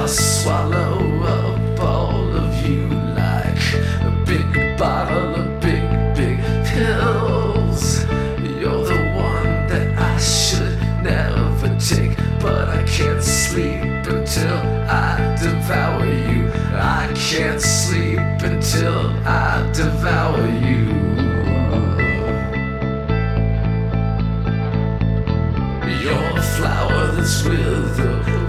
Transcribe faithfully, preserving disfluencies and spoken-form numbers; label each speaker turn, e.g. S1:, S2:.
S1: swallow up all of you like a big bottle of big, big pills. You're the one that I should never take, but I can't sleep until I devour you. I can't sleep until I devour you. You're a flower that's withered